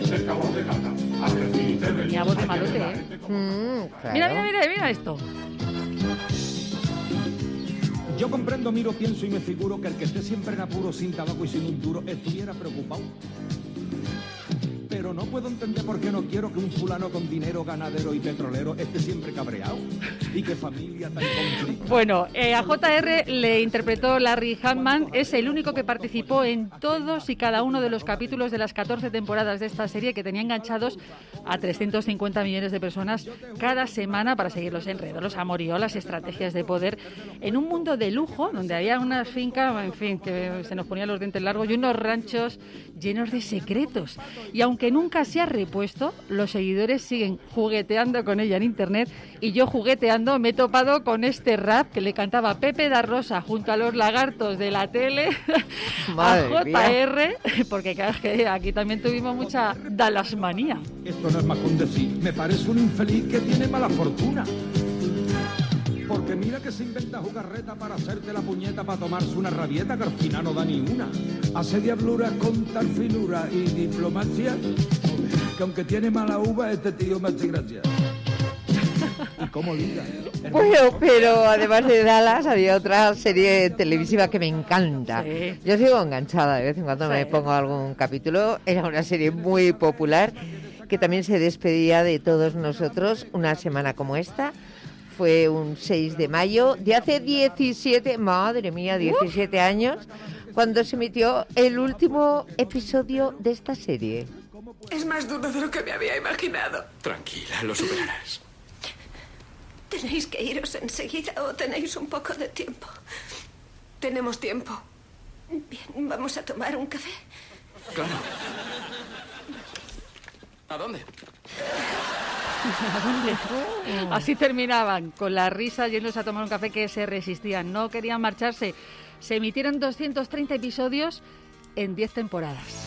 Tenía voz de malote, ¿eh? Mm, claro. Mira, mira, mira, mira esto. Yo comprendo, miro, pienso y me figuro que el que esté siempre en apuro, sin tabaco y sin un duro, estuviera preocupado. Pero no puedo entender por qué no quiero que un fulano con dinero, ganadero y petrolero esté siempre cabreado. Y qué familia tan complicada. Bueno, eh, a J R le interpretó Larry Hagman. Es el único que participó en todos y cada uno de los capítulos de las catorce temporadas de esta serie, que tenía enganchados a trescientos cincuenta millones de personas cada semana para seguir los enredos, los amoríos, las estrategias de poder, en un mundo de lujo donde había unas fincas, en fin, que se nos ponían los dientes largos, y unos ranchos llenos de secretos. Y aunque nunca se ha repuesto, los seguidores siguen jugueteando con ella en internet, y yo jugueteando me he topado con este rap que le cantaba Pepe da Rosa junto a los lagartos de la tele Madre a J R, mía. porque claro, que aquí también tuvimos mucha Dallasmanía. Esto no es más que un decir, me parece un infeliz que tiene mala fortuna. Porque mira que se inventa jugarreta para hacerte la puñeta, para tomarse una rabieta que al final no da ni una. Hace diablura con tal finura y diplomacia, que aunque tiene mala uva, este tío me hace gracia. ¿Y cómo liga? Bueno, pero además de Dallas había otra serie televisiva que me encanta. Sí. Yo sigo enganchada, de vez en cuando Sí. me pongo algún capítulo. Era una serie muy popular que también se despedía de todos nosotros una semana como esta. Fue un seis de mayo de hace diecisiete, madre mía, diecisiete uh. años, cuando se emitió el último episodio de esta serie. Es más duro de lo que me había imaginado. Tranquila, lo superarás. ¿Tenéis que iros enseguida o tenéis un poco de tiempo? Tenemos tiempo. Bien, ¿vamos a tomar un café? Claro. ¿A dónde? ¿A dónde? Así terminaban, con la risa, yéndose a tomar un café, que se resistían, no querían marcharse. Se emitieron doscientos treinta episodios en diez temporadas.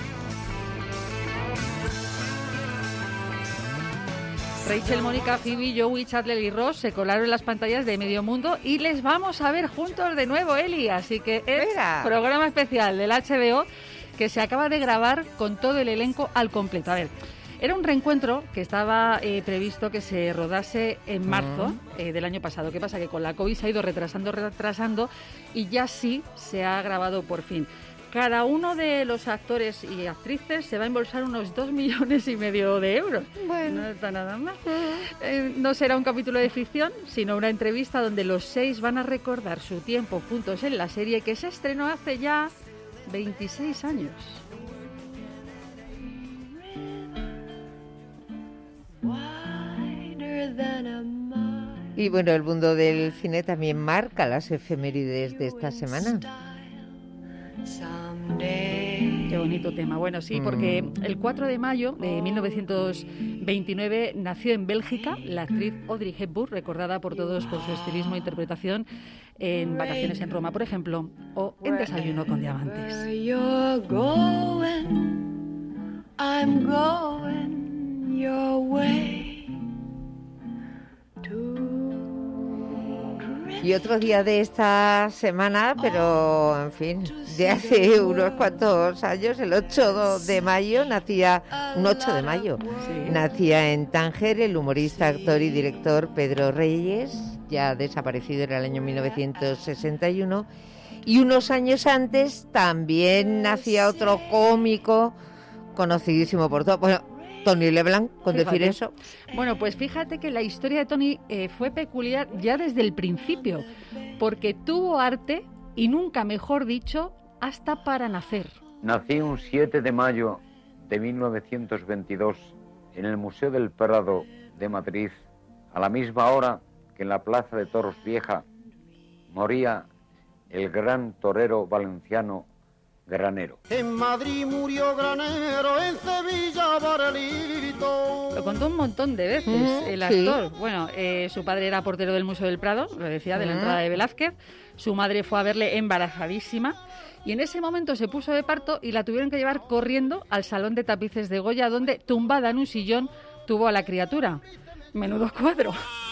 Rachel, Mónica, Phoebe, Joey, Chandler y Ross se colaron en las pantallas de Medio Mundo y les vamos a ver juntos de nuevo, Eli. Así que es Mira. programa especial del H B O que se acaba de grabar con todo el elenco al completo. A ver, era un reencuentro que estaba eh, previsto que se rodase en marzo eh, del año pasado. ¿Qué pasa? Que con la COVID se ha ido retrasando, retrasando y ya sí se ha grabado por fin. Cada uno de los actores y actrices se va a embolsar unos dos millones y medio de euros. Bueno. No está nada mal. Eh, no será un capítulo de ficción, sino una entrevista donde los seis van a recordar su tiempo juntos en la serie, que se estrenó hace ya veintiséis años. Y bueno, el mundo del cine también marca las efemérides de esta semana. Qué bonito tema. Bueno, sí, porque el cuatro de mayo de mil novecientos veintinueve nació en Bélgica la actriz Audrey Hepburn, recordada por todos por su estilismo e interpretación en Vacaciones en Roma, por ejemplo, o en Desayuno con Diamantes. I'm going your way to... Y otro día de esta semana, pero en fin, de hace unos cuantos años, el ocho de mayo, nacía, un ocho de mayo, sí. nacía en Tánger el humorista, actor y director Pedro Reyes, ya desaparecido en el año mil novecientos sesenta y uno, y unos años antes también nacía otro cómico conocidísimo por todo, bueno, Tony Leblanc, con fíjate. decir eso. Bueno, pues fíjate que la historia de Tony eh, fue peculiar ya desde el principio, porque tuvo arte, y nunca mejor dicho, hasta para nacer. Nací un siete de mayo de mil novecientos veintidós en el Museo del Prado de Madrid, a la misma hora que en la Plaza de Toros Vieja moría el gran torero valenciano Granero. En Madrid murió Granero, en Sevilla Barelito. Lo contó un montón de veces mm, el actor. Sí. Bueno, eh, su padre era portero del Museo del Prado, lo decía, de la mm. entrada de Velázquez. Su madre fue a verle embarazadísima y en ese momento se puso de parto y la tuvieron que llevar corriendo al Salón de Tapices de Goya, donde, tumbada en un sillón, tuvo a la criatura. Menudo cuadro.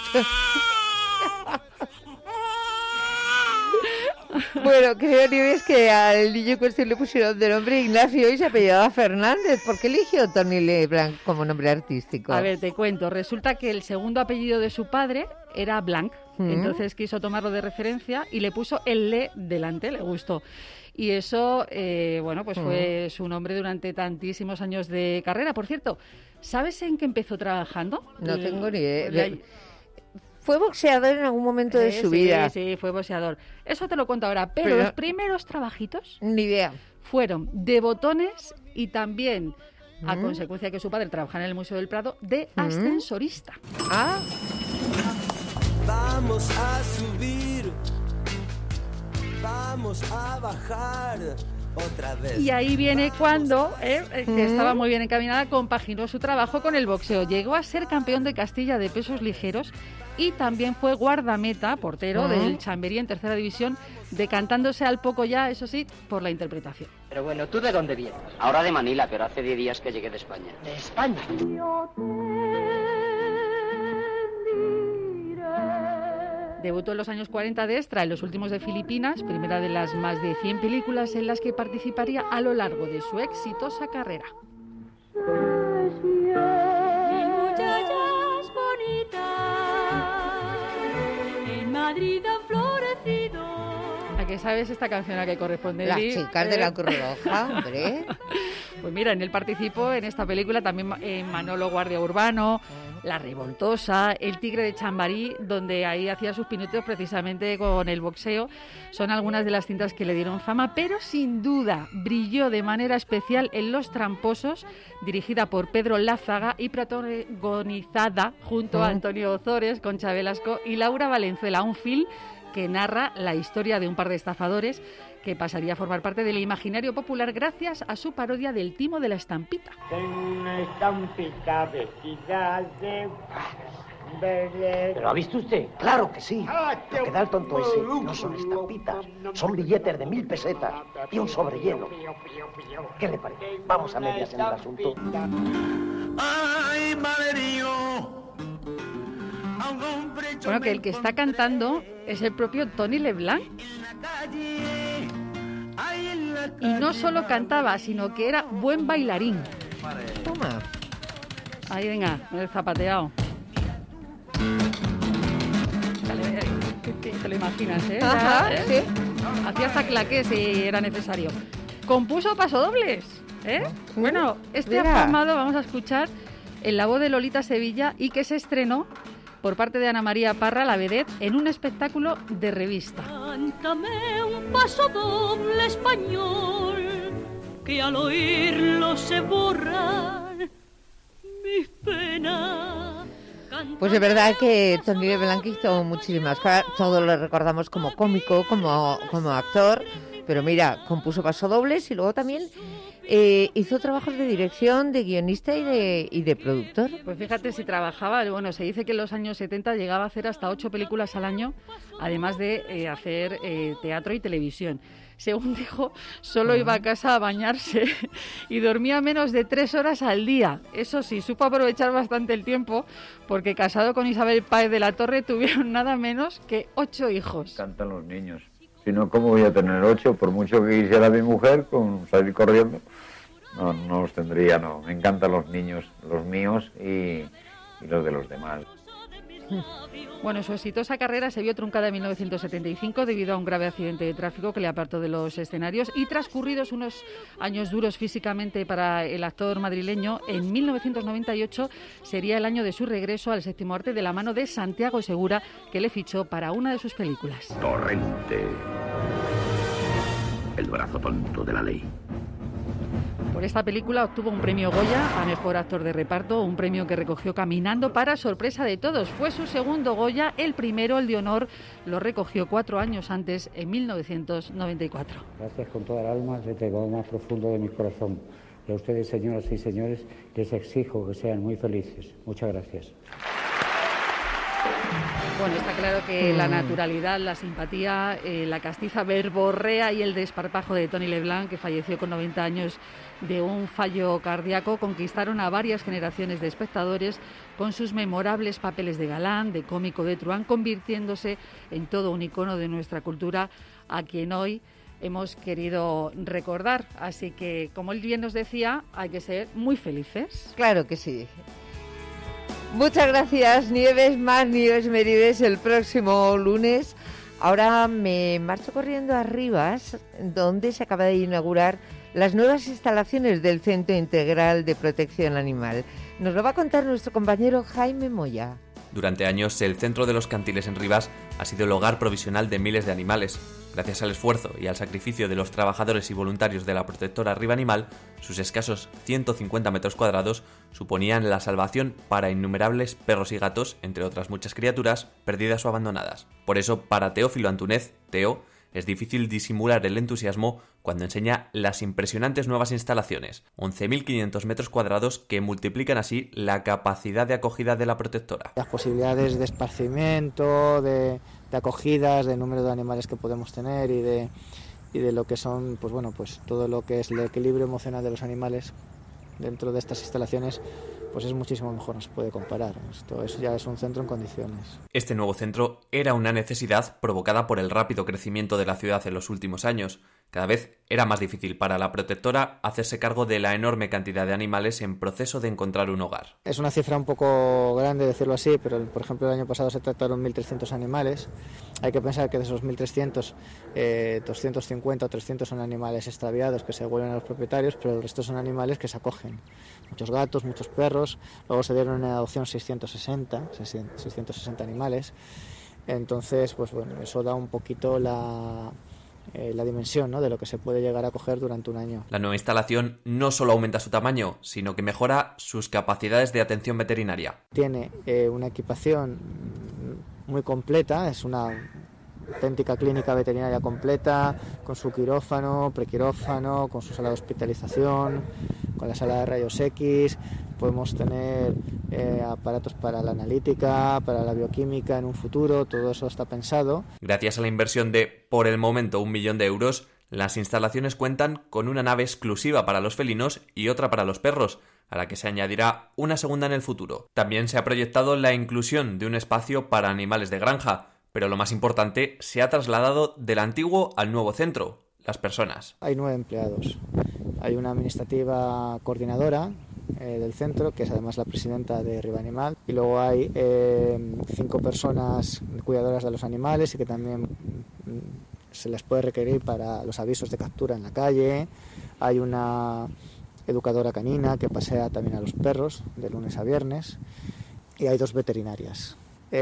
Bueno, creo, Nieves, que al niño en cuestión le pusieron de nombre Ignacio y se apellidaba Fernández. ¿Por qué eligió Tony Leblanc como nombre artístico? A ver, te cuento. Resulta que el segundo apellido de su padre era Blanc. ¿Mm? Entonces quiso tomarlo de referencia y le puso el Le delante, le gustó. Y eso, eh, bueno, pues fue mm. su nombre durante tantísimos años de carrera. Por cierto, ¿sabes en qué empezó trabajando? No tengo ni idea. Fue boxeador en algún momento de eh, su sí, vida. Sí, sí, fue boxeador. Eso te lo cuento ahora. Pero, pero los primeros trabajitos... Ni idea. Fueron de botones y también, mm. a consecuencia de que su padre trabajaba en el Museo del Prado, de mm. ascensorista. Ah. Vamos a subir, vamos a bajar... Otra vez. Y ahí viene cuando, eh, que mm. estaba muy bien encaminada, compaginó su trabajo con el boxeo. Llegó a ser campeón de Castilla de pesos ligeros y también fue guardameta, portero mm. del Chamberí en tercera división, decantándose al poco ya, eso sí, por la interpretación. Pero bueno, ¿tú de dónde vienes? Ahora de Manila, pero hace diez días que llegué de España. ¿De España? Debutó en los años cuarenta de Extra, en Los últimos de Filipinas, primera de las más de cien películas en las que participaría a lo largo de su exitosa carrera. Mi muchacha es bonita, en Madrid han florecido. ¿A qué sabes esta canción a qué corresponde? Las chicas de la Cruz Roja, hombre. Pues mira, en él participó en esta película también en Manolo Guardia Urbano, La Revoltosa, El Tigre de Chamberí, donde ahí hacía sus pinitos precisamente con el boxeo. Son algunas de las cintas que le dieron fama, pero sin duda brilló de manera especial en Los Tramposos, dirigida por Pedro Lázaga y protagonizada junto a Antonio Ozores, Concha Velasco y Laura Valenzuela, un film que narra la historia de un par de estafadores que pasaría a formar parte del imaginario popular gracias a su parodia del Timo de la Estampita. Tengo una estampita vestida de verde. ¿Pero ha visto usted? Claro que sí. Lo que da el tonto ese no son estampitas, son billetes de mil pesetas y un sobrelleno. ¿Qué le parece? Vamos a medias en el asunto. ¡Ay, Valerio! Bueno, que el que está cantando es el propio Tony Leblanc. Y no solo cantaba, sino que era buen bailarín. Toma. Ahí, venga, el zapateado. Te lo imaginas, ¿eh? Ajá, ¿eh? Sí. Hacía hasta claqué si era necesario. Compuso pasodobles, ¿eh? Bueno, este Mira. afamado vamos a escuchar en la voz de Lolita Sevilla y que se estrenó por parte de Ana María Parra, la vedette, en un espectáculo de revista. Cántame un paso doble español, que al oírlo se borran mis penas. Pues es verdad que Tony LeBlanc hizo muchísimas cosas, todos lo recordamos como cómico, como, como actor, pero mira, compuso pasodobles y luego también eh, hizo trabajos de dirección, de guionista y de, y de productor. Pues fíjate si trabajaba, bueno, se dice que en los años setenta llegaba a hacer hasta ocho películas al año, además de eh, hacer eh, teatro y televisión. Según dijo, solo iba a casa a bañarse y dormía menos de tres horas al día. Eso sí, supo aprovechar bastante el tiempo porque casado con Isabel Páez de la Torre tuvieron nada menos que ocho hijos. Me encantan los niños. Si no, ¿cómo voy a tener ocho? Por mucho que quisiera mi mujer, con salir corriendo, no, no los tendría, no. Me encantan los niños, los míos y, y los de los demás. Bueno, su exitosa carrera se vio truncada en mil novecientos setenta y cinco debido a un grave accidente de tráfico que le apartó de los escenarios y transcurridos unos años duros físicamente para el actor madrileño, en mil novecientos noventa y ocho sería el año de su regreso al séptimo arte de la mano de Santiago Segura, que le fichó para una de sus películas. Torrente. El brazo tonto de la ley. Por esta película obtuvo un premio Goya a Mejor Actor de Reparto, un premio que recogió caminando para sorpresa de todos. Fue su segundo Goya, el primero, el de honor, lo recogió cuatro años antes, en mil novecientos noventa y cuatro. Gracias con toda el alma, desde lo más profundo de mi corazón. Y a ustedes, señoras y señores, les exijo que sean muy felices. Muchas gracias. Bueno, está claro que la naturalidad, la simpatía, eh, la castiza verborrea y el desparpajo de Tony LeBlanc, que falleció con noventa años de un fallo cardíaco, conquistaron a varias generaciones de espectadores con sus memorables papeles de galán, de cómico, de truán, convirtiéndose en todo un icono de nuestra cultura, a quien hoy hemos querido recordar. Así que, como él bien nos decía, hay que ser muy felices. Claro que sí. Muchas gracias, Nieves, más Nieves Merides el próximo lunes. Ahora me marcho corriendo a Rivas, donde se acaba de inaugurar las nuevas instalaciones del Centro Integral de Protección Animal. Nos lo va a contar nuestro compañero Jaime Moya. Durante años, el Centro de los Cantiles en Rivas ha sido el hogar provisional de miles de animales. Gracias al esfuerzo y al sacrificio de los trabajadores y voluntarios de la protectora Riva Animal, sus escasos ciento cincuenta metros cuadrados suponían la salvación para innumerables perros y gatos, entre otras muchas criaturas, perdidas o abandonadas. Por eso, para Teófilo Antúnez, Teo, es difícil disimular el entusiasmo cuando enseña las impresionantes nuevas instalaciones, once mil quinientos metros cuadrados que multiplican así la capacidad de acogida de la protectora. Las posibilidades de esparcimiento, de, de acogidas, de número de animales que podemos tener y de, y de lo que son, pues bueno, pues todo lo que es el equilibrio emocional de los animales dentro de estas instalaciones, pues es muchísimo mejor, no se puede comparar. Esto eso ya es un centro en condiciones. Este nuevo centro era una necesidad provocada por el rápido crecimiento de la ciudad en los últimos años. Cada vez era más difícil para la protectora hacerse cargo de la enorme cantidad de animales en proceso de encontrar un hogar. Es una cifra un poco grande decirlo así, pero por ejemplo el año pasado se trataron mil trescientos animales. Hay que pensar que de esos mil trescientos, eh, doscientos cincuenta o trescientos son animales extraviados que se devuelven a los propietarios, pero el resto son animales que se acogen. Muchos gatos, muchos perros, luego se dieron en adopción seiscientos sesenta, seiscientos sesenta animales. Entonces, pues bueno, eso da un poquito la... Eh, la dimensión, ¿no?, de lo que se puede llegar a coger durante un año. La nueva instalación no solo aumenta su tamaño, sino que mejora sus capacidades de atención veterinaria. Tiene eh, una equipación muy completa, es una auténtica clínica veterinaria completa, con su quirófano, prequirófano, con su sala de hospitalización, con la sala de rayos X. Podemos tener eh, aparatos para la analítica, para la bioquímica en un futuro, todo eso está pensado. Gracias a la inversión de, por el momento, un millón de euros, las instalaciones cuentan con una nave exclusiva para los felinos y otra para los perros, a la que se añadirá una segunda en el futuro. También se ha proyectado la inclusión de un espacio para animales de granja, pero lo más importante, se ha trasladado del antiguo al nuevo centro, las personas. Hay nueve empleados. Hay una administrativa coordinadora eh, del centro, que es además la presidenta de Riva Animal, y luego hay eh, cinco personas cuidadoras de los animales y que también mm, se les puede requerir para los avisos de captura en la calle. Hay una educadora canina que pasea también a los perros de lunes a viernes y hay dos veterinarias.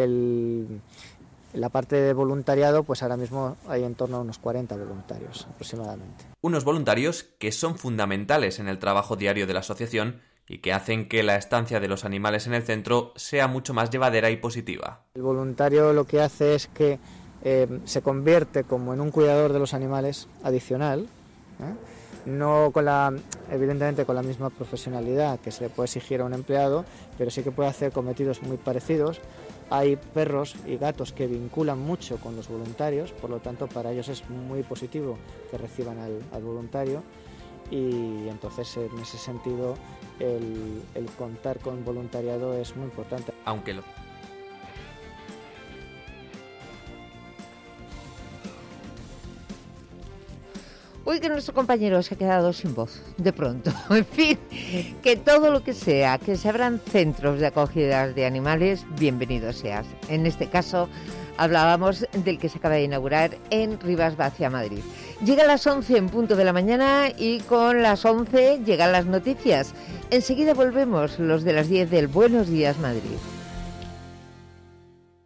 El... La parte de voluntariado, pues ahora mismo hay en torno a unos cuarenta voluntarios aproximadamente. Unos voluntarios que son fundamentales en el trabajo diario de la asociación y que hacen que la estancia de los animales en el centro sea mucho más llevadera y positiva. El voluntario lo que hace es que eh, se convierte como en un cuidador de los animales adicional, ¿eh? No con la, evidentemente con la misma profesionalidad que se le puede exigir a un empleado, pero sí que puede hacer cometidos muy parecidos. Hay perros y gatos que vinculan mucho con los voluntarios, por lo tanto para ellos es muy positivo que reciban al, al voluntario, y entonces en ese sentido el, el contar con voluntariado es muy importante. Aunque lo... Uy, que nuestro compañero se ha quedado sin voz, de pronto. En fin, que todo lo que sea, que se abran centros de acogida de animales, bienvenido seas. En este caso, hablábamos del que se acaba de inaugurar en Rivas-Vacia, Madrid. Llega a las once en punto de la mañana y con las once llegan las noticias. Enseguida volvemos, los de las diez del Buenos Días, Madrid.